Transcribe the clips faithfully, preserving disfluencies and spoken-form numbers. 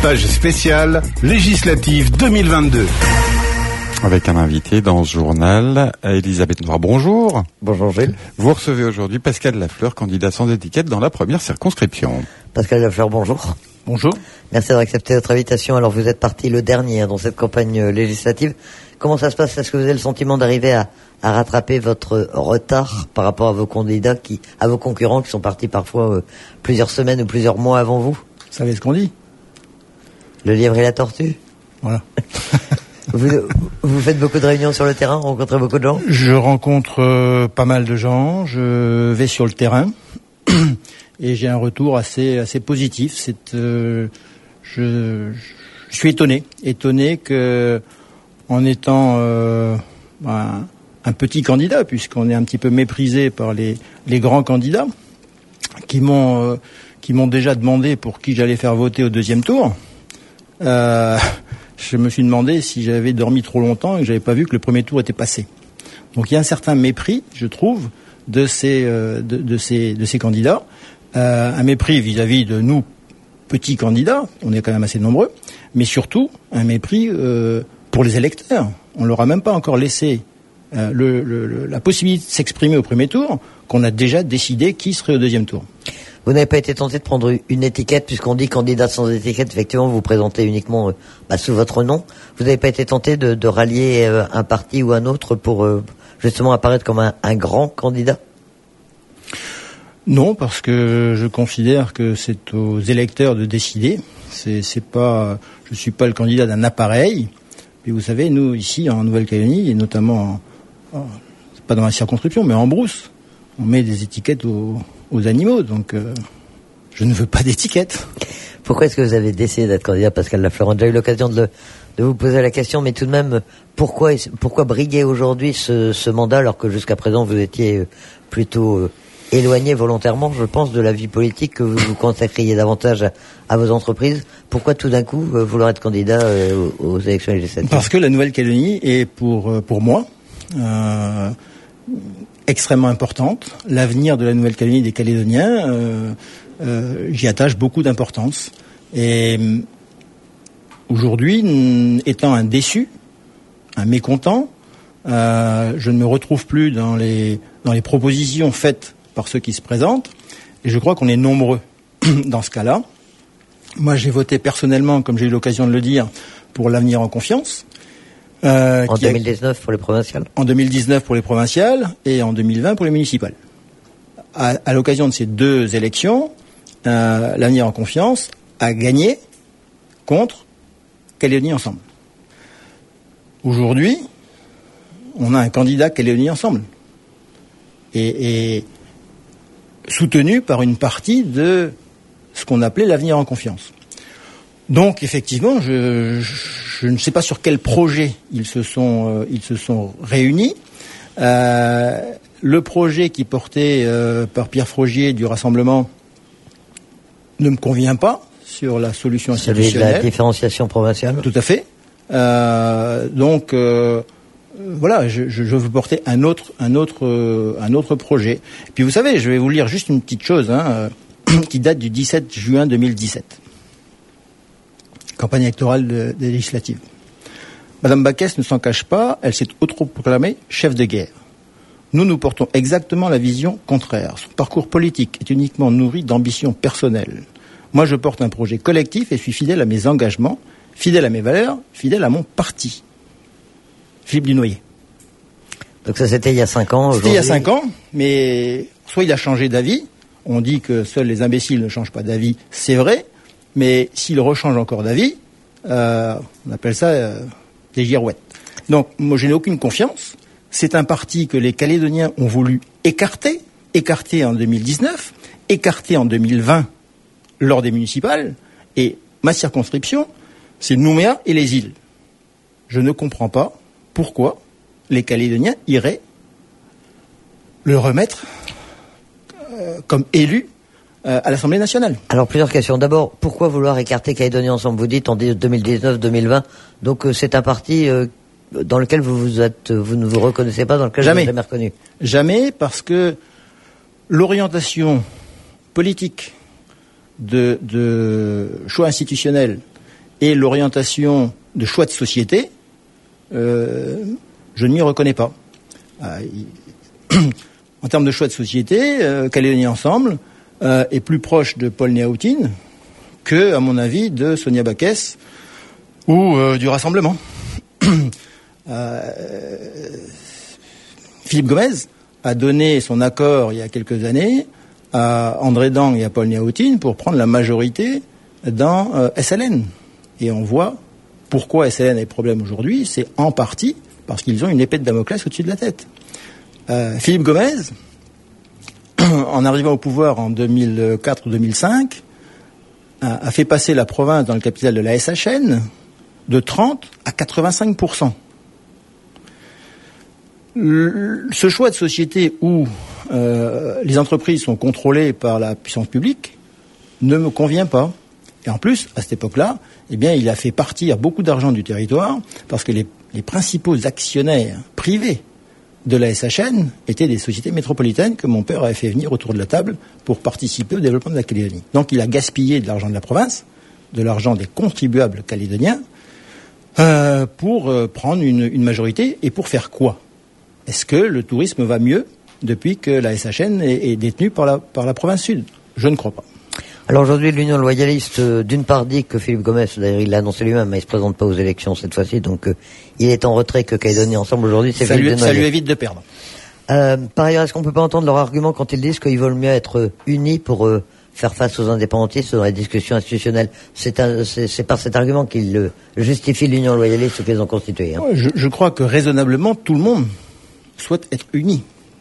page spéciale législative deux mille vingt-deux. Avec un invité dans ce journal, Elisabeth Noir, bonjour. Bonjour Gilles. Vous recevez aujourd'hui Pascal Lafleur, candidat sans étiquette dans la première circonscription. Pascal Lafleur, bonjour. Bonjour. Merci d'avoir accepté notre invitation. Alors vous êtes parti le dernier hein, dans cette campagne législative. Comment ça se passe? Est-ce que vous avez le sentiment d'arriver à, à rattraper votre retard par rapport à vos candidats, qui, à vos concurrents qui sont partis parfois euh, plusieurs semaines ou plusieurs mois avant vous? Vous savez ce qu'on dit? Le lièvre et la tortue. Voilà. Vous, vous faites beaucoup de réunions sur le terrain, vous rencontrez beaucoup de gens? Je rencontre euh, pas mal de gens, je vais sur le terrain et j'ai un retour assez assez positif. C'est, euh, je, je suis étonné, étonné que en étant euh, un, un petit candidat, puisqu'on est un petit peu méprisé par les les grands candidats qui m'ont euh, qui m'ont déjà demandé pour qui j'allais faire voter au deuxième tour. Euh, je me suis demandé si j'avais dormi trop longtemps et que j'avais pas vu que le premier tour était passé. Donc il y a un certain mépris, je trouve, de ces euh, de, de ces de ces candidats, euh, un mépris vis-à-vis de nous petits candidats, on est quand même assez nombreux, mais surtout un mépris euh, pour les électeurs. On leur a même pas encore laissé euh, le, le, le, la possibilité de s'exprimer au premier tour, qu'on a déjà décidé qui serait au deuxième tour. Vous n'avez pas été tenté de prendre une étiquette, puisqu'on dit candidat sans étiquette, effectivement, vous vous présentez uniquement euh, bah, sous votre nom. Vous n'avez pas été tenté de, de rallier euh, un parti ou un autre pour euh, justement apparaître comme un, un grand candidat? Non, parce que je considère que c'est aux électeurs de décider. C'est, c'est pas, je suis pas le candidat d'un appareil. Mais vous savez, nous ici en Nouvelle-Calédonie, et notamment, en, en, c'est pas dans la circonscription, mais en brousse, on met des étiquettes aux aux animaux, donc euh, je ne veux pas d'étiquette. Pourquoi est-ce que vous avez décidé d'être candidat, Pascal Lafleur? On a déjà eu l'occasion de, le, de vous poser la question, mais tout de même, pourquoi, pourquoi briguer aujourd'hui ce, ce mandat, alors que jusqu'à présent vous étiez plutôt euh, éloigné volontairement, je pense, de la vie politique, que vous vous consacriez davantage à, à vos entreprises? Pourquoi tout d'un coup euh, vouloir être candidat euh, aux, aux élections législatives? Parce que la Nouvelle-Calédonie est pour, pour moi... Euh, extrêmement importante. L'avenir de la Nouvelle-Calédonie des Calédoniens, euh, euh, j'y attache beaucoup d'importance. Et euh, aujourd'hui, étant un déçu, un mécontent, euh, je ne me retrouve plus dans les dans les propositions faites par ceux qui se présentent. Et je crois qu'on est nombreux dans ce cas-là. Moi, j'ai voté personnellement, comme j'ai eu l'occasion de le dire, pour l'avenir en confiance. Euh, en deux mille dix-neuf a... pour les provinciales. En deux mille dix-neuf pour les provinciales et en deux mille vingt pour les municipales. À, à l'occasion de ces deux élections, euh, l'avenir en confiance a gagné contre Calédonie Ensemble. Aujourd'hui, on a un candidat Calédonie Ensemble et, et soutenu par une partie de ce qu'on appelait l'avenir en confiance. Donc effectivement, je, je, je ne sais pas sur quel projet ils se sont euh, ils se sont réunis. Euh, le projet qui portait euh, par Pierre Frogier du Rassemblement ne me convient pas sur la solution institutionnelle. Celui de la différenciation provinciale. Tout à fait. Euh, donc euh, voilà, je, je, je veux porter un autre un autre euh, un autre projet. Et puis vous savez, je vais vous lire juste une petite chose hein, euh, qui date du dix-sept juin deux mille dix-sept. Campagne électorale de, des législatives. Madame Baquès ne s'en cache pas, elle s'est autoproclamée chef de guerre. Nous, nous portons exactement la vision contraire. Son parcours politique est uniquement nourri d'ambition personnelle. Moi, je porte un projet collectif et suis fidèle à mes engagements, fidèle à mes valeurs, fidèle à mon parti. Philippe Dunoyer. Donc ça, c'était il y a cinq ans. C'était il y a cinq ans, mais soit il a changé d'avis. On dit que seuls les imbéciles ne changent pas d'avis, c'est vrai. Mais s'il rechange encore d'avis, euh, on appelle ça euh, des girouettes. Donc, moi, je n'ai aucune confiance. C'est un parti que les Calédoniens ont voulu écarter, écarter en deux mille dix-neuf, écarter en deux mille vingt lors des municipales. Et ma circonscription, c'est Nouméa et les îles. Je ne comprends pas pourquoi les Calédoniens iraient le remettre euh, comme élu à l'Assemblée nationale. Alors, plusieurs questions. D'abord, pourquoi vouloir écarter Calédonie Ensemble? Vous dites en deux mille dix-neuf deux mille vingt. Donc, euh, c'est un parti euh, dans lequel vous vous êtes, vous ne vous reconnaissez pas, dans lequel jamais. vous n'êtes jamais reconnu. Jamais, parce que l'orientation politique de, de choix institutionnels et l'orientation de choix de société, euh, je ne m'y reconnais pas. Euh, il... En termes de choix de société, euh, Calédonie Ensemble euh, est plus proche de Paul Néautine que, à mon avis, de Sonia Backès ou euh, du Rassemblement. euh, Philippe Gomez a donné son accord il y a quelques années à André Dang et à Paul Néautine pour prendre la majorité dans euh, S L N. Et on voit pourquoi S L N a des problèmes aujourd'hui, c'est en partie parce qu'ils ont une épée de Damoclès au-dessus de la tête. Euh, Philippe Gomez, en arrivant au pouvoir en deux mille quatre ou deux mille cinq, a, a fait passer la province dans le capital de la S H N de trente à quatre-vingt-cinq pour cent. Le, ce choix de société où euh, les entreprises sont contrôlées par la puissance publique ne me convient pas. Et en plus, à cette époque-là, eh bien, il a fait partir beaucoup d'argent du territoire parce que les, les principaux actionnaires privés de la S H N étaient des sociétés métropolitaines que mon père avait fait venir autour de la table pour participer au développement de la Calédonie. Donc il a gaspillé de l'argent de la province, de l'argent des contribuables calédoniens, euh, pour euh, prendre une, une majorité. Et pour faire quoi? Est-ce que le tourisme va mieux depuis que la S H N est, est détenue par la, par la province sud? Je ne crois pas. Alors aujourd'hui, l'Union loyaliste, euh, d'une part, dit que Philippe Gomez, d'ailleurs il l'a annoncé lui-même, mais il se présente pas aux élections cette fois-ci, donc euh, il est en retrait, que Calédonie Ensemble aujourd'hui, c'est ça, lui, de ça lui évite de perdre. Euh, par ailleurs, est-ce qu'on peut pas entendre leur argument quand ils disent qu'ils veulent mieux être unis pour euh, faire face aux indépendantistes dans la discussion institutionnelle? C'est, un, c'est, c'est par cet argument qu'ils euh, justifient l'Union loyaliste qu'ils ont constituée. Hein. Je, je crois que raisonnablement, tout le monde souhaite être uni.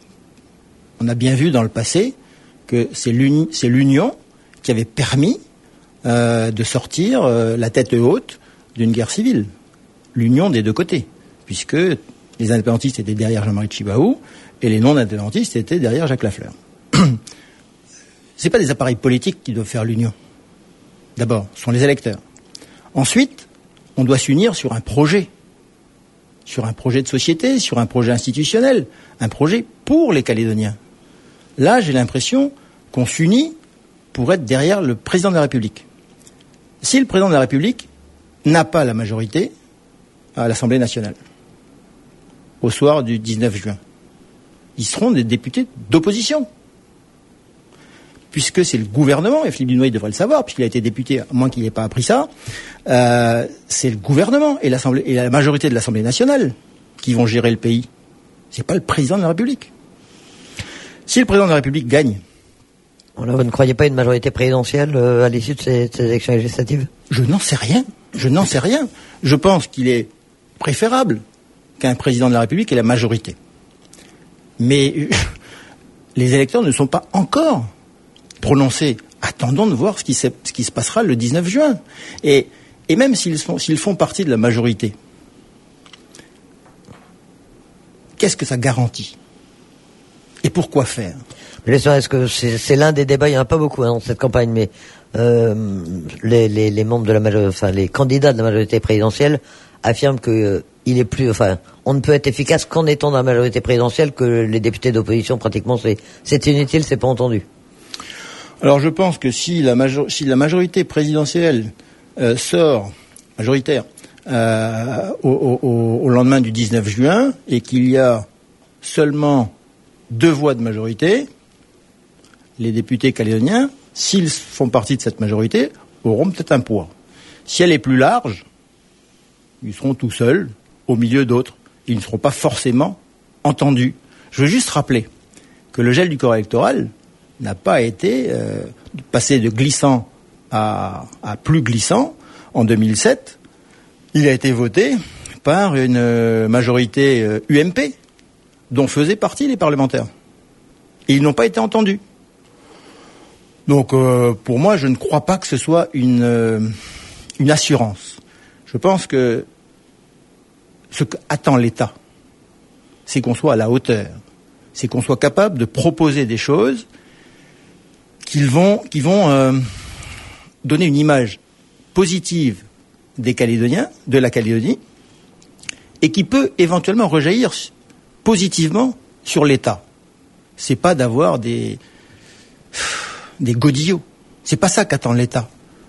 On a bien vu dans le passé que c'est, l'uni, c'est l'union qui avait permis euh, de sortir euh, la tête haute d'une guerre civile. L'union des deux côtés, puisque les indépendantistes étaient derrière Jean-Marie Tjibaou et les non-indépendantistes étaient derrière Jacques Lafleur. C'est pas des appareils politiques qui doivent faire l'union. D'abord, ce sont les électeurs. Ensuite, on doit s'unir sur un projet, sur un projet de société, sur un projet institutionnel, un projet pour les Calédoniens. Là, j'ai l'impression qu'on s'unit pour être derrière le président de la République. Si le président de la République n'a pas la majorité à l'Assemblée nationale, au soir du dix-neuf juin, ils seront des députés d'opposition. Puisque c'est le gouvernement, et Philippe Dunoyer devrait le savoir, puisqu'il a été député, à moins qu'il n'ait pas appris ça, euh, c'est le gouvernement et, l'Assemblée, et la majorité de l'Assemblée nationale qui vont gérer le pays. C'est pas le président de la République. Si le président de la République gagne, Alors, vous ne croyez pas une majorité présidentielle euh, à l'issue de ces, de ces élections législatives? Je n'en sais rien. Je n'en sais rien. Je pense qu'il est préférable qu'un président de la République ait la majorité. Mais euh, les électeurs ne sont pas encore prononcés. Attendons de voir ce qui, ce qui se passera le dix-neuf juin. Et, et même s'ils, sont, s'ils font partie de la majorité, qu'est-ce que ça garantit? Et pourquoi faire? Est-ce que c'est, c'est l'un des débats, il n'y en a pas beaucoup hein, dans cette campagne, mais euh, les, les, les membres de la majorité, enfin les candidats de la majorité présidentielle affirment que euh, il est plus, enfin, on ne peut être efficace qu'en étant dans la majorité présidentielle, que les députés d'opposition pratiquement c'est, c'est inutile, c'est pas entendu. Alors je pense que si la, major- si la majorité présidentielle euh, sort majoritaire euh, au, au, au lendemain du dix-neuf juin et qu'il y a seulement deux voix de majorité, les députés calédoniens, s'ils font partie de cette majorité, auront peut-être un poids. Si elle est plus large, ils seront tout seuls, au milieu d'autres. Ils ne seront pas forcément entendus. Je veux juste rappeler que le gel du corps électoral n'a pas été euh, passé de glissant à, à plus glissant. En deux mille sept, il a été voté par une euh, majorité euh, U M P, dont faisaient partie les parlementaires. Et ils n'ont pas été entendus. Donc, euh, pour moi, je ne crois pas que ce soit une, euh, une assurance. Je pense que ce qu'attend l'État, c'est qu'on soit à la hauteur. C'est qu'on soit capable de proposer des choses qui vont, qui vont euh, donner une image positive des Calédoniens, de la Calédonie, et qui peut éventuellement rejaillir positivement sur l'État. C'est pas d'avoir des des godillots. C'est pas ça qu'attend l'État.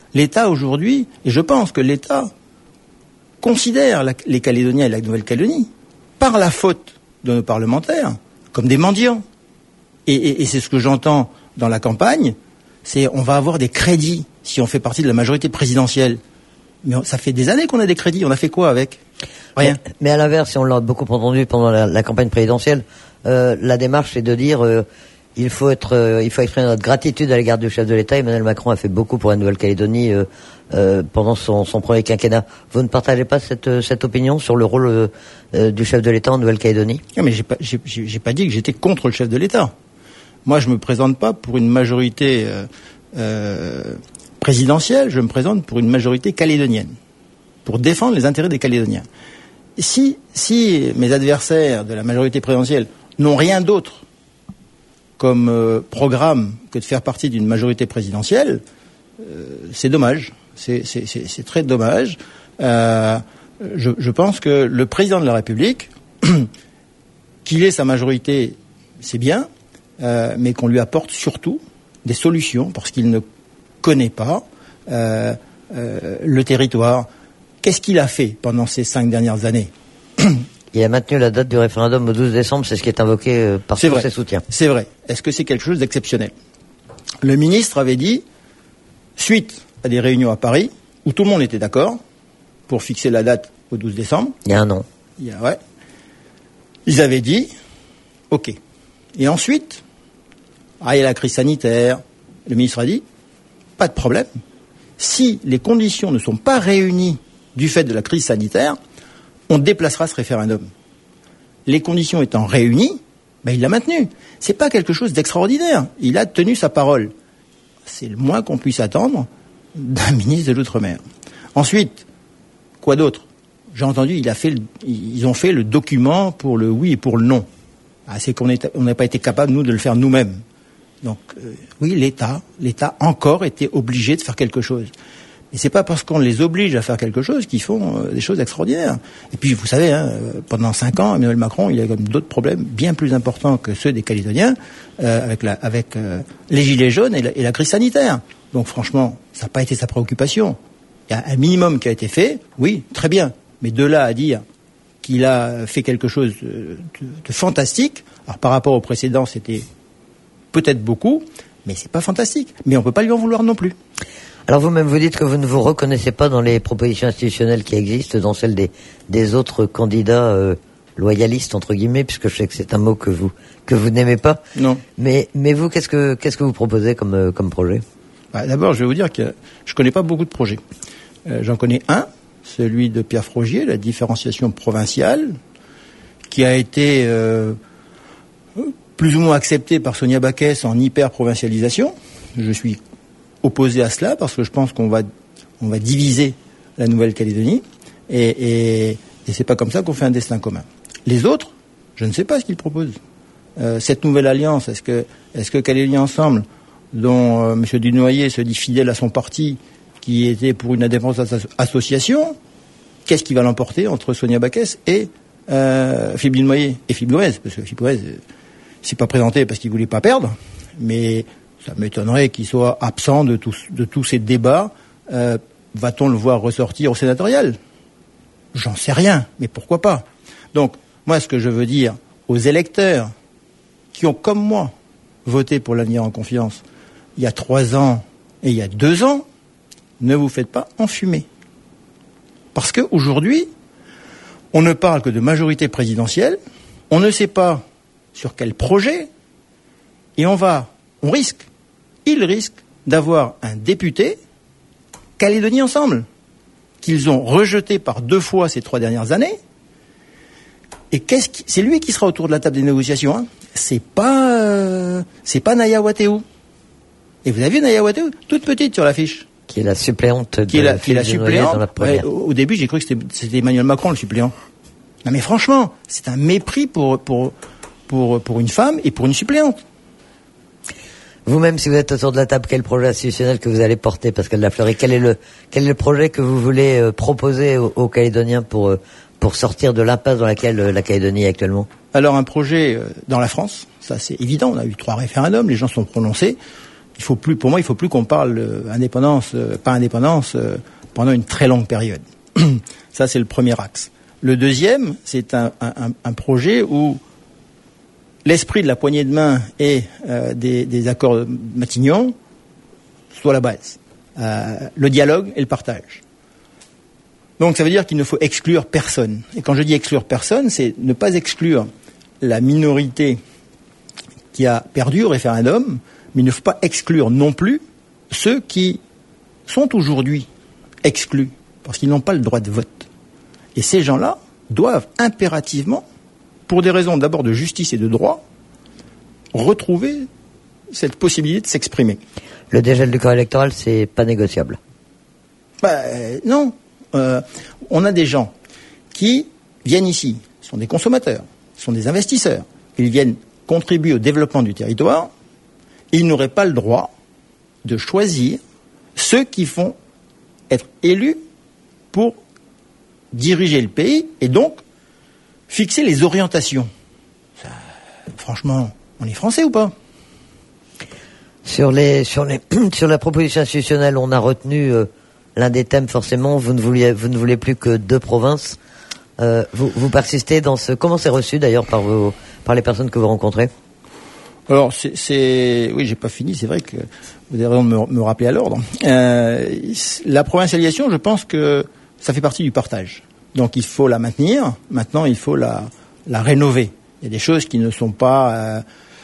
L'État aujourd'hui, et je pense que l'État considère la, les Calédoniens et la Nouvelle-Calédonie, par la faute de nos parlementaires, comme des mendiants. Et, et, et c'est ce que j'entends dans la campagne, c'est on va avoir des crédits si on fait partie de la majorité présidentielle. Mais on, ça fait des années qu'on a des crédits, on a fait quoi avec ? Rien. Mais, mais à l'inverse, si on l'a beaucoup entendu pendant la, la campagne présidentielle, euh, la démarche c'est de dire euh, il faut être, euh, il faut exprimer notre gratitude à l'égard du chef de l'État. Emmanuel Macron a fait beaucoup pour la Nouvelle-Calédonie euh, euh, pendant son, son premier quinquennat. Vous ne partagez pas cette, cette opinion sur le rôle euh, euh, du chef de l'État en Nouvelle-Calédonie ? Non, mais j'ai pas, j'ai, j'ai pas dit que j'étais contre le chef de l'État. Moi, je me présente pas pour une majorité euh, euh, présidentielle. Je me présente pour une majorité calédonienne, pour défendre les intérêts des Calédoniens. Si, si mes adversaires de la majorité présidentielle n'ont rien d'autre comme euh, programme que de faire partie d'une majorité présidentielle, euh, c'est dommage. C'est, c'est, c'est, c'est très dommage. Euh, je, je pense que le président de la République, qu'il ait sa majorité, c'est bien, euh, mais qu'on lui apporte surtout des solutions, parce qu'il ne connaît pas euh, euh, le territoire. Qu'est-ce qu'il a fait pendant ces cinq dernières années ? Il a maintenu la date du référendum au douze décembre, c'est ce qui est invoqué euh, par tous ses soutiens. C'est vrai. Est-ce que c'est quelque chose d'exceptionnel ? Le ministre avait dit, suite à des réunions à Paris, où tout le monde était d'accord, pour fixer la date au douze décembre. Il y a un an. Il y a, ouais. Ils avaient dit, OK. Et ensuite, ah, il y a la crise sanitaire. Le ministre a dit, pas de problème. Si les conditions ne sont pas réunies du fait de la crise sanitaire, on déplacera ce référendum. Les conditions étant réunies, ben il l'a maintenu. C'est pas quelque chose d'extraordinaire. Il a tenu sa parole. C'est le moins qu'on puisse attendre d'un ministre de l'Outre-mer. Ensuite, quoi d'autre ? J'ai entendu, il a fait le, ils ont fait le document pour le oui et pour le non. Ah, c'est qu'on on n'a pas été capable, nous, de le faire nous-mêmes. Donc, euh, oui, l'État, l'État encore était obligé de faire quelque chose. Et c'est pas parce qu'on les oblige à faire quelque chose qu'ils font euh, des choses extraordinaires. Et puis, vous savez, hein, pendant cinq ans, Emmanuel Macron, il a comme d'autres problèmes bien plus importants que ceux des Calédoniens, euh, avec, la, avec euh, les gilets jaunes et la, et la crise sanitaire. Donc, franchement, ça n'a pas été sa préoccupation. Il y a un minimum qui a été fait, oui, très bien. Mais de là à dire qu'il a fait quelque chose de, de, de fantastique, alors par rapport au précédent, c'était peut-être beaucoup, mais c'est pas fantastique. Mais on peut pas lui en vouloir non plus. Alors vous-même, vous dites que vous ne vous reconnaissez pas dans les propositions institutionnelles qui existent, dans celles des, des autres candidats euh, loyalistes, entre guillemets, puisque je sais que c'est un mot que vous que vous n'aimez pas. Non. Mais, mais vous, qu'est-ce que, qu'est-ce que vous proposez comme, euh, comme projet ? Bah, d'abord, je vais vous dire que je connais pas beaucoup de projets. Euh, j'en connais un, celui de Pierre Frogier, la différenciation provinciale, qui a été euh, plus ou moins accepté par Sonia Backès en hyper-provincialisation. Je suis opposé à cela parce que je pense qu'on va, on va diviser la Nouvelle-Calédonie et, et, et c'est pas comme ça qu'on fait un destin commun. Les autres, je ne sais pas ce qu'ils proposent. Euh, cette nouvelle alliance, est-ce que, est-ce que Calédonie Ensemble, dont euh, M. Dunoyer se dit fidèle à son parti, qui était pour une indépendance association, qu'est-ce qui va l'emporter entre Sonia Backès et euh, Philippe Dunoyer et Philippe Gouez, parce que Philippe Gouez euh, s'est pas présenté parce qu'il voulait pas perdre, mais ça m'étonnerait qu'il soit absent de tous, de tous ces débats. Euh, va-t-on le voir ressortir au sénatorial ? J'en sais rien, mais pourquoi pas ? Donc, moi, ce que je veux dire aux électeurs qui ont, comme moi, voté pour l'avenir en confiance il y a trois ans et il y a deux ans, ne vous faites pas enfumer. Parce qu'aujourd'hui, on ne parle que de majorité présidentielle, on ne sait pas sur quel projet, et on va, on risque, il risque d'avoir un député Calédonie Ensemble, qu'ils ont rejeté par deux fois ces trois dernières années. Et qu'est-ce qui, c'est lui qui sera autour de la table des négociations, hein. C'est pas, euh, c'est pas Naya Wateou. Et vous avez vu Naya Wateou, toute petite sur l'affiche. Qui est la suppléante de qui est la, qui est la suppléante. Dans la ouais, au, au début, j'ai cru que c'était, c'était Emmanuel Macron le suppléant. Non mais franchement, c'est un mépris pour, pour, pour, pour une femme et pour une suppléante. Vous-même, si vous êtes autour de la table, quel projet institutionnel que vous allez porter, Pascal Lafleury ? Quel est le, quel est le projet que vous voulez euh, proposer aux, aux Calédoniens pour, euh, pour sortir de l'impasse dans laquelle euh, la Calédonie est actuellement ? Alors, un projet euh, dans la France, ça c'est évident, on a eu trois référendums, les gens sont prononcés. il faut plus, pour moi, il faut plus qu'on parle euh, indépendance, euh, pas indépendance, euh, pendant une très longue période. Ça, c'est le premier axe. Le deuxième, c'est un, un, un projet où l'esprit de la poignée de main et euh, des, des accords Matignon soit la base. Euh, le dialogue et le partage. Donc ça veut dire qu'il ne faut exclure personne. Et quand je dis exclure personne, c'est ne pas exclure la minorité qui a perdu au référendum, mais il ne faut pas exclure non plus ceux qui sont aujourd'hui exclus, parce qu'ils n'ont pas le droit de vote. Et ces gens-là doivent impérativement, pour des raisons d'abord de justice et de droit, retrouver cette possibilité de s'exprimer. Le dégel du corps électoral, c'est pas négociable. Bah, euh, non. Euh, on a des gens qui viennent ici, sont des consommateurs, sont des investisseurs. Ils viennent contribuer au développement du territoire et ils n'auraient pas le droit de choisir ceux qui vont être élus pour diriger le pays et donc fixer les orientations. Ça, franchement, on est français ou pas ? Sur les sur les sur la proposition institutionnelle, on a retenu euh, l'un des thèmes forcément. Vous ne vouliez vous ne voulez plus que deux provinces. Euh, vous vous persistez dans ce. Comment c'est reçu d'ailleurs par vos par les personnes que vous rencontrez ? Alors c'est, c'est oui, j'ai pas fini. C'est vrai que vous avez raison de me, me rappeler à l'ordre. Euh, la provincialisation, je pense que ça fait partie du partage. Donc il faut la maintenir. Maintenant, il faut la la rénover. Il y a des choses qui ne sont pas euh,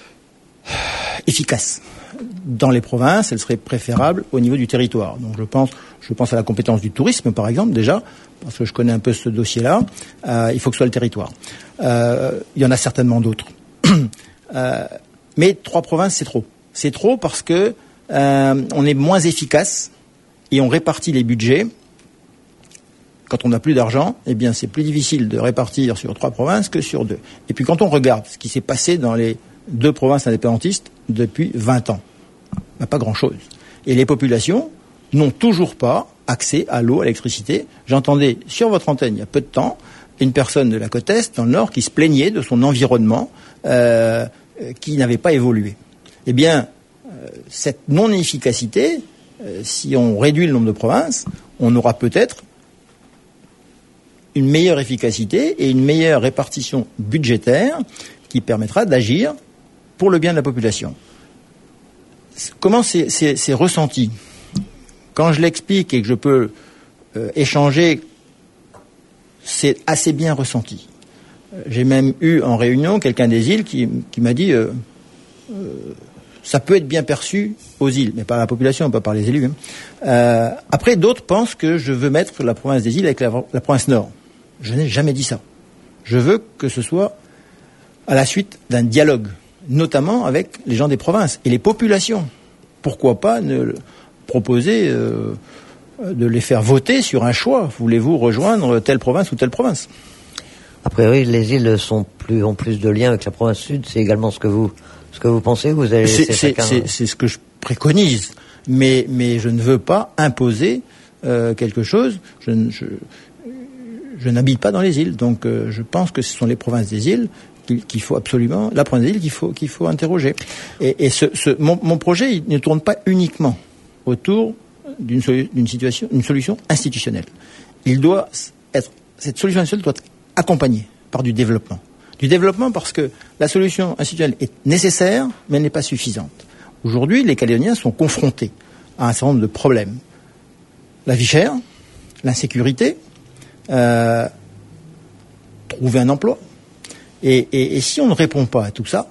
efficaces. Dans les provinces, elle serait préférable au niveau du territoire. Donc je pense, je pense à la compétence du tourisme, par exemple, déjà, parce que je connais un peu ce dossier-là. Euh, il faut que ce soit le territoire. Euh, il y en a certainement d'autres. euh, mais trois provinces, c'est trop. C'est trop parce que euh, on est moins efficace et on répartit les budgets. Quand on n'a plus d'argent, eh bien, c'est plus difficile de répartir sur trois provinces que sur deux. Et puis, quand on regarde ce qui s'est passé dans les deux provinces indépendantistes depuis vingt ans, ben, pas grand-chose. Et les populations n'ont toujours pas accès à l'eau, à l'électricité. J'entendais sur votre antenne, il y a peu de temps, une personne de la côte Est, dans le Nord, qui se plaignait de son environnement euh, qui n'avait pas évolué. Eh bien, euh, cette non-efficacité, euh, si on réduit le nombre de provinces, on aura peut-être une meilleure efficacité et une meilleure répartition budgétaire qui permettra d'agir pour le bien de la population. Comment c'est, c'est, c'est ressenti ? Quand je l'explique et que je peux euh, échanger, c'est assez bien ressenti. J'ai même eu en réunion quelqu'un des îles qui, qui m'a dit euh, euh, ça peut être bien perçu aux îles, mais par la population, pas par les élus. Hein. Euh, après, d'autres pensent que je veux mettre la province des îles avec la, la province nord. Je n'ai jamais dit ça. Je veux que ce soit à la suite d'un dialogue, notamment avec les gens des provinces et les populations. Pourquoi pas ne proposer euh, de les faire voter sur un choix ? Voulez-vous rejoindre telle province ou telle province ? A priori, les îles sont plus, ont plus de liens avec la province sud. C'est également ce que vous, ce que vous pensez. Vous allez c'est, laisser c'est, chacun... c'est, c'est ce que je préconise, mais mais je ne veux pas imposer euh, quelque chose. Je, je, je n'habite pas dans les îles, donc euh, je pense que ce sont les provinces des îles qu'il, qu'il faut absolument, la province des îles qu'il faut qu'il faut interroger. Et, et ce, ce, mon, mon projet, il ne tourne pas uniquement autour d'une, solu- d'une situation, d'une solution institutionnelle. Il doit être, cette solution institutionnelle doit être accompagnée par du développement. Du développement parce que la solution institutionnelle est nécessaire, mais elle n'est pas suffisante. Aujourd'hui, les Calédoniens sont confrontés à un certain nombre de problèmes. La vie chère, l'insécurité, euh, trouver un emploi. Et, et, et si on ne répond pas à tout ça,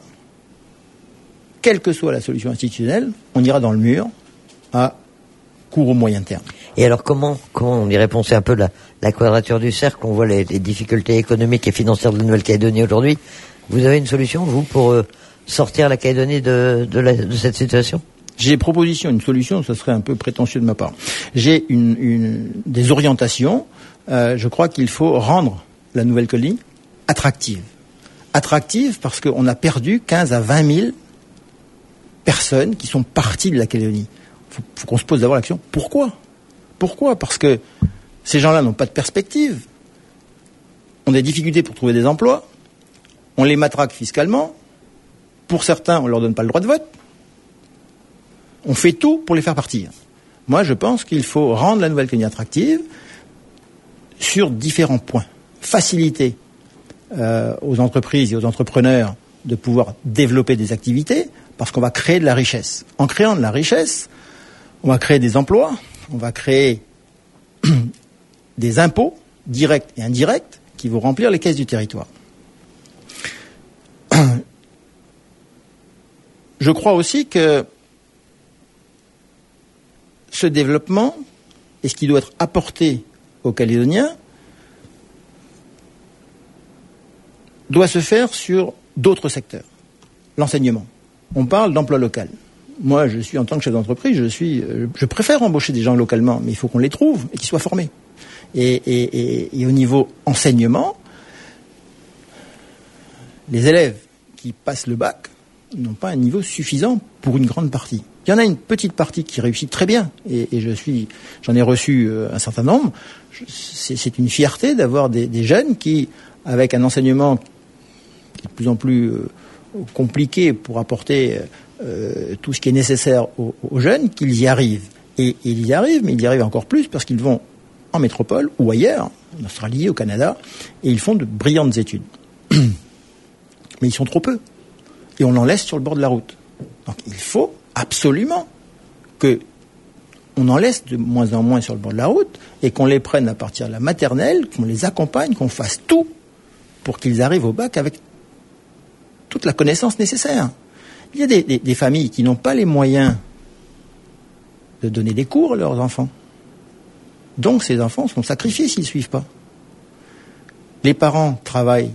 quelle que soit la solution institutionnelle, on ira dans le mur à court ou moyen terme. Et alors comment, comment on y répond ? C'est un peu la, la quadrature du cercle. On voit les, les difficultés économiques et financières de la Nouvelle-Calédonie aujourd'hui. Vous avez une solution, vous, pour euh, sortir la Calédonie de, de, la, de cette situation ? J'ai des propositions, une solution, ça serait un peu prétentieux de ma part. J'ai une, une, des orientations. Euh, je crois qu'il faut rendre la Nouvelle-Calédonie attractive. Attractive parce qu'on a perdu quinze à vingt mille personnes qui sont parties de la Calédonie. Il faut, faut qu'on se pose d'abord la question, pourquoi ? Pourquoi ? Parce que ces gens-là n'ont pas de perspective, ont des difficultés pour trouver des emplois, on les matraque fiscalement, pour certains, on ne leur donne pas le droit de vote. On fait tout pour les faire partir. Moi, je pense qu'il faut rendre la Nouvelle-Calédonie attractive sur différents points. Faciliter euh, aux entreprises et aux entrepreneurs de pouvoir développer des activités, parce qu'on va créer de la richesse. En créant de la richesse, on va créer des emplois, on va créer des impôts directs et indirects qui vont remplir les caisses du territoire. Je crois aussi que ce développement et ce qui doit être apporté aux Calédoniens doit se faire sur d'autres secteurs. L'enseignement. On parle d'emploi local. Moi, je suis, en tant que chef d'entreprise, je suis, je préfère embaucher des gens localement, mais il faut qu'on les trouve et qu'ils soient formés. Et, et, et, et au niveau enseignement, les élèves qui passent le bac n'ont pas un niveau suffisant pour une grande partie. Il y en a une petite partie qui réussit très bien, et, et je suis, j'en ai reçu un certain nombre. C'est, c'est une fierté d'avoir des, des jeunes qui, avec un enseignement qui est de plus en plus euh, compliqué pour apporter euh, tout ce qui est nécessaire aux, aux jeunes, qu'ils y arrivent. Et, et ils y arrivent, mais ils y arrivent encore plus parce qu'ils vont en métropole ou ailleurs, en Australie, au Canada, et ils font de brillantes études. Mais ils sont trop peu. Et on en laisse sur le bord de la route. Donc il faut absolument que on en laisse de moins en moins sur le bord de la route et qu'on les prenne à partir de la maternelle, qu'on les accompagne, qu'on fasse tout pour qu'ils arrivent au bac avec toute la connaissance nécessaire. Il y a des, des, des familles qui n'ont pas les moyens de donner des cours à leurs enfants. Donc ces enfants sont sacrifiés s'ils ne suivent pas. Les parents travaillent,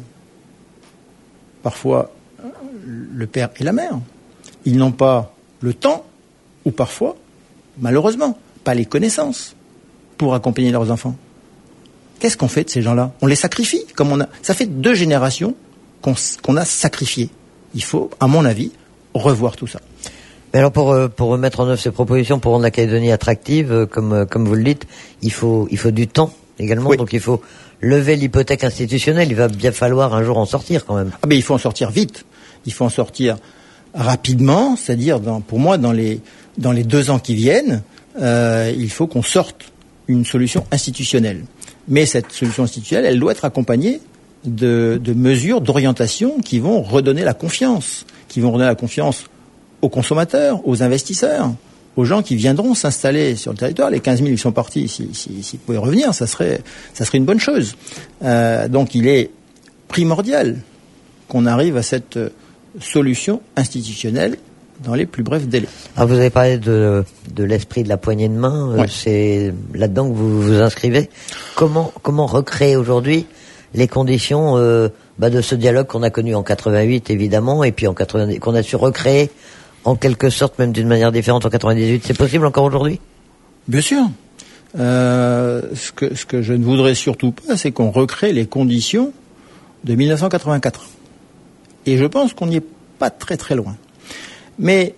parfois le père et la mère. Ils n'ont pas le temps, ou parfois, malheureusement, pas les connaissances pour accompagner leurs enfants. Qu'est-ce qu'on fait de ces gens-là? On les sacrifie, comme on a. Ça fait deux générations qu'on, qu'on a sacrifiées. Il faut, à mon avis, revoir tout ça. Mais alors pour pour remettre en œuvre ces propositions, pour rendre la Calédonie attractive, comme comme vous le dites, il faut il faut du temps également. Oui. Donc il faut lever l'hypothèque institutionnelle. Il va bien falloir un jour en sortir quand même. Ah ben il faut en sortir vite. Il faut en sortir rapidement, c'est-à-dire dans, pour moi dans les dans les deux ans qui viennent, euh, il faut qu'on sorte une solution institutionnelle. Mais cette solution institutionnelle, elle doit être accompagnée de, de mesures d'orientation qui vont redonner la confiance, qui vont redonner la confiance aux consommateurs, aux investisseurs, aux gens qui viendront s'installer sur le territoire. Les quinze mille qui sont partis, s'ils si, si, si pouvaient revenir, ça serait, ça serait une bonne chose. Euh, donc il est primordial qu'on arrive à cette solution institutionnelle dans les plus brefs délais. Alors vous avez parlé de, de l'esprit de la poignée de main, ouais. C'est là-dedans que vous vous inscrivez. Comment, comment recréer aujourd'hui les conditions euh, bah de ce dialogue qu'on a connu en quatre-vingt-huit évidemment, et puis en quatre-vingt-dix qu'on a su recréer en quelque sorte, même d'une manière différente en quatre-vingt-dix-huit. C'est possible encore aujourd'hui? Bien sûr. Euh, ce que ce que je ne voudrais surtout pas, c'est qu'on recrée les conditions de mille neuf cent quatre-vingt-quatre. Et je pense qu'on n'y est pas très très loin. Mais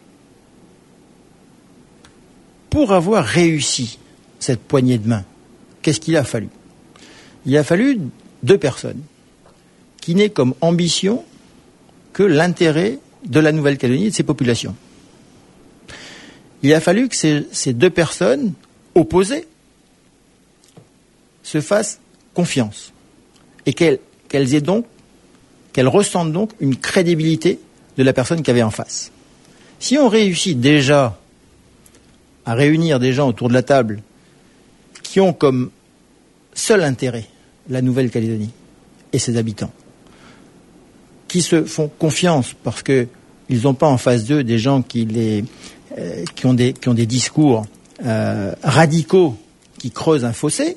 pour avoir réussi cette poignée de main, qu'est-ce qu'il a fallu? Il a fallu deux personnes qui n'aient comme ambition que l'intérêt de la Nouvelle-Calédonie et de ses populations. Il a fallu que ces, ces deux personnes opposées se fassent confiance et qu'elles, qu'elles aient donc, qu'elles ressentent donc une crédibilité de la personne qu'il y avait en face. Si on réussit déjà à réunir des gens autour de la table qui ont comme seul intérêt la Nouvelle-Calédonie et ses habitants, qui se font confiance parce que ils n'ont pas en face d'eux des gens qui les euh, qui ont des qui ont des discours euh, radicaux qui creusent un fossé,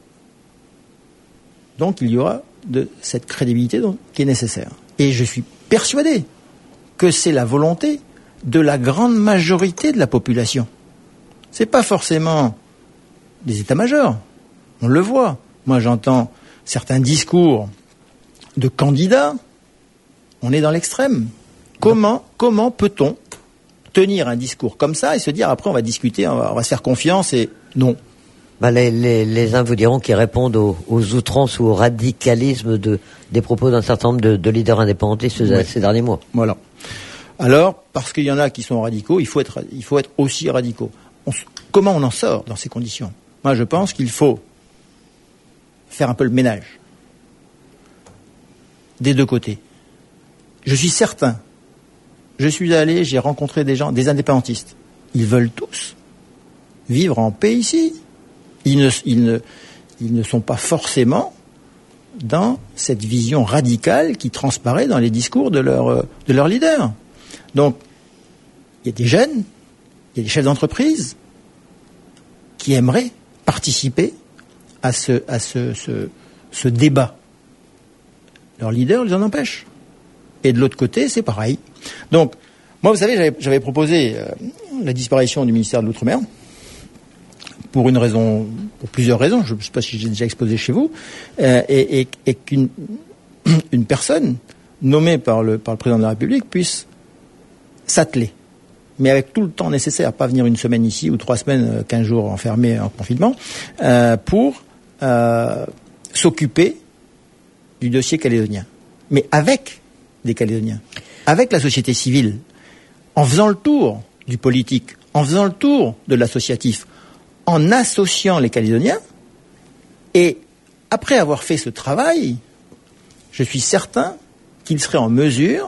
donc il y aura de cette crédibilité donc, qui est nécessaire. Et je suis persuadé que c'est la volonté de la grande majorité de la population. C'est pas forcément des états-majors. On le voit. Moi, j'entends certains discours de candidats. On est dans l'extrême. Comment, comment peut-on tenir un discours comme ça et se dire après on va discuter, on va, on va se faire confiance et non. Bah les, les, les uns vous diront qu'ils répondent aux, aux outrances ou au radicalisme de, des propos d'un certain nombre de, de leaders indépendantistes oui. ces derniers mois. Voilà. Alors, parce qu'il y en a qui sont radicaux, il faut être, il faut être aussi radicaux. On, comment on en sort dans ces conditions ? Moi, je pense qu'il faut faire un peu le ménage des deux côtés. Je suis certain, je suis allé, j'ai rencontré des gens, des indépendantistes. Ils veulent tous vivre en paix ici. Ils ne, ils ne, ils ne sont pas forcément dans cette vision radicale qui transparaît dans les discours de leurs de leurs leaders. Donc, il y a des jeunes, il y a des chefs d'entreprise qui aimeraient participer à ce à ce ce, ce débat. Leurs leaders les en empêchent. Et de l'autre côté, c'est pareil. Donc, moi, vous savez, j'avais, j'avais proposé euh, la disparition du ministère de l'Outre-mer pour une raison, pour plusieurs raisons. Je ne sais pas si j'ai déjà exposé chez vous, euh, et, et, et qu'une une personne nommée par le par le président de la République puisse s'atteler, mais avec tout le temps nécessaire, pas venir une semaine ici ou trois semaines, quinze jours enfermés en confinement, euh, pour euh, s'occuper du dossier calédonien, mais avec des Calédoniens, avec la société civile, en faisant le tour du politique, en faisant le tour de l'associatif, en associant les Calédoniens, et après avoir fait ce travail, je suis certain qu'il serait en mesure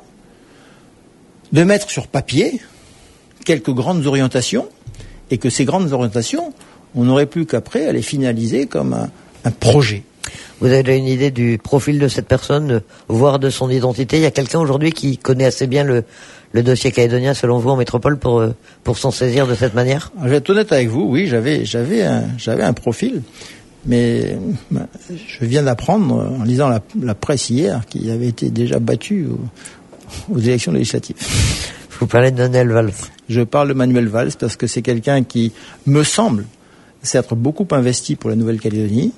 de mettre sur papier quelques grandes orientations, et que ces grandes orientations, on n'aurait plus qu'après à les finaliser comme un, un projet. Vous avez déjà une idée du profil de cette personne, voire de son identité ? Il y a quelqu'un aujourd'hui qui connaît assez bien le, le dossier calédonien, selon vous, en métropole, pour, pour s'en saisir de cette manière ? Je vais être honnête avec vous, oui, j'avais, j'avais, un, j'avais un profil, mais je viens d'apprendre, en lisant la, la presse hier, qu'il avait été déjà battu aux, aux élections législatives. Vous parlez de Manuel Valls. Je parle de Manuel Valls parce que c'est quelqu'un qui, me semble, s'être beaucoup investi pour la Nouvelle-Calédonie,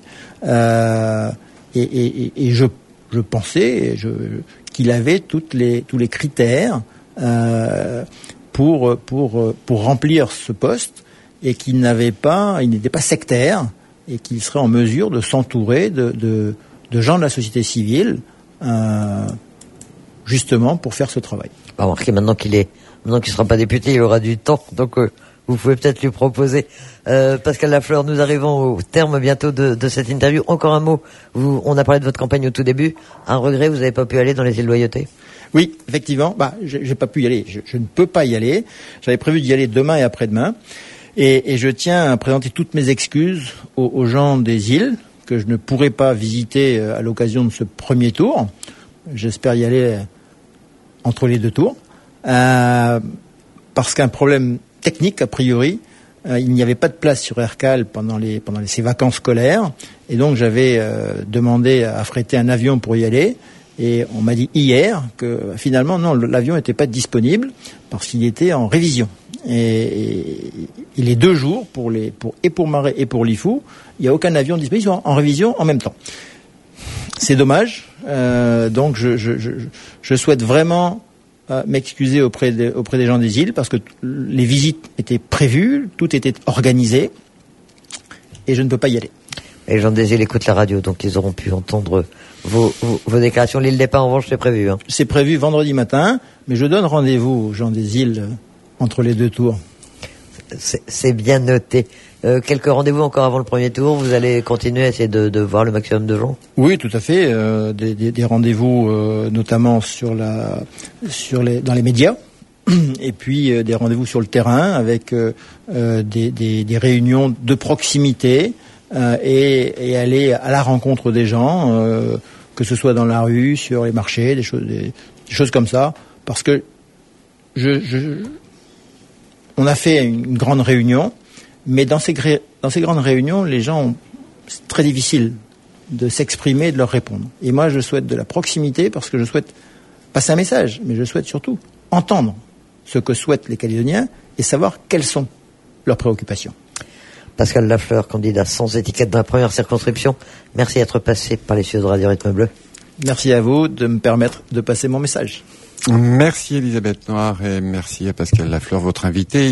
euh, et, et, et je, je pensais je, qu'il avait toutes les, tous les critères euh, pour, pour, pour remplir ce poste, et qu'il n'avait pas, il n'était pas sectaire, et qu'il serait en mesure de s'entourer de, de, de gens de la société civile, euh, justement pour faire ce travail. Bah, remarquez, maintenant qu'il est, maintenant qu'il sera pas député, il aura du temps, donc euh, vous pouvez peut-être lui proposer. Euh, Pascal Lafleur, nous arrivons au terme bientôt de, de cette interview. Encore un mot. Vous, on a parlé de votre campagne au tout début. Un regret, vous n'avez pas pu aller dans les îles Loyauté ? Oui, effectivement. Bah, j'ai, j'ai pas pu y aller. Je, je ne peux pas y aller. J'avais prévu d'y aller demain et après-demain. Et, et je tiens à présenter toutes mes excuses aux, aux gens des îles que je ne pourrai pas visiter à l'occasion de ce premier tour. J'espère y aller entre les deux tours. Euh, parce qu'un problème technique, a priori, euh, il n'y avait pas de place sur Aircal pendant les pendant les, ces vacances scolaires, et donc j'avais euh, demandé à affréter un avion pour y aller, et on m'a dit hier que finalement non, l'avion n'était pas disponible parce qu'il était en révision. Et, et, et les deux jours pour les pour et pour Marais et pour Lifou, il n'y a aucun avion disponible, ils sont en, en révision en même temps. C'est dommage. Euh, donc je, je je je souhaite vraiment m'excuser auprès, de, auprès des gens des îles, parce que les visites étaient prévues, tout était organisé, et je ne peux pas y aller. Et les gens des îles écoutent la radio, donc ils auront pu entendre vos, vos, vos déclarations. L'île des Pins, en revanche, c'est prévu. Hein. C'est prévu vendredi matin, mais je donne rendez-vous aux gens des îles entre les deux tours. C'est, c'est bien noté. Euh, quelques rendez-vous encore avant le premier tour. Vous allez continuer à essayer de, de voir le maximum de gens. Oui, tout à fait. Euh, des, des, des rendez-vous, euh, notamment sur la, sur les, dans les médias, et puis euh, des rendez-vous sur le terrain avec euh, euh, des, des, des réunions de proximité, euh, et, et aller à la rencontre des gens, euh, que ce soit dans la rue, sur les marchés, des choses, des, des choses comme ça, parce que je, je, on a fait une grande réunion. Mais dans ces, dans ces grandes réunions, les gens ont, c'est très difficile de s'exprimer et de leur répondre. Et moi, je souhaite de la proximité parce que je souhaite passer un message, mais je souhaite surtout entendre ce que souhaitent les Calédoniens et savoir quelles sont leurs préoccupations. Pascal Lafleur, candidat sans étiquette dans la première circonscription. Merci d'être passé par les studios de Radio Rythme Bleu. Merci à vous de me permettre de passer mon message. Merci Elisabeth Noir et merci à Pascal Lafleur, votre invité.